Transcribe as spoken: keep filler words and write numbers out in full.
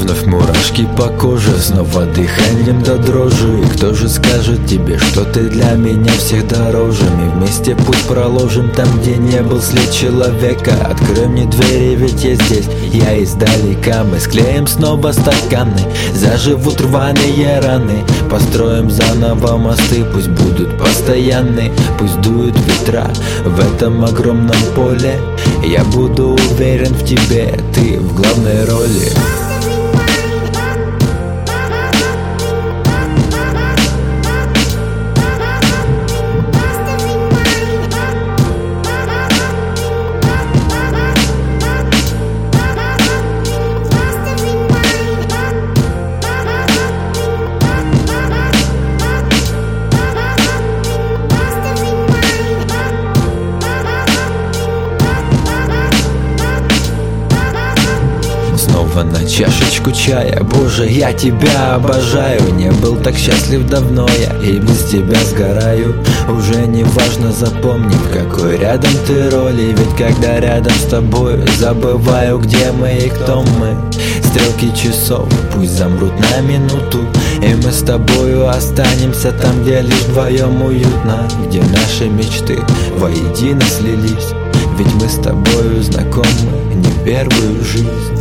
Вновь мурашки по коже, снова дыханием до дрожи. И кто же скажет тебе, что ты для меня всех дороже? Мы вместе путь проложим там, где не был след человека. Открой мне двери, ведь я здесь, я издалека. Мы склеим снова стаканы, заживут рваные раны. Построим заново мосты, пусть будут постоянны. Пусть дуют ветра в этом огромном поле. Я буду уверен в тебе, ты в главной роли. Снова на чашечку чая. Боже, я тебя обожаю. Не был так счастлив давно я, и без тебя сгораю. Уже не важно, запомни, в какой рядом ты роли. Ведь когда рядом с тобой, забываю, где мы и кто мы. Стрелки часов пусть замрут на минуту, и мы с тобою останемся там, где лишь вдвоем уютно. Где наши мечты воедино слились. Ведь мы с тобою знакомы не первую жизнь.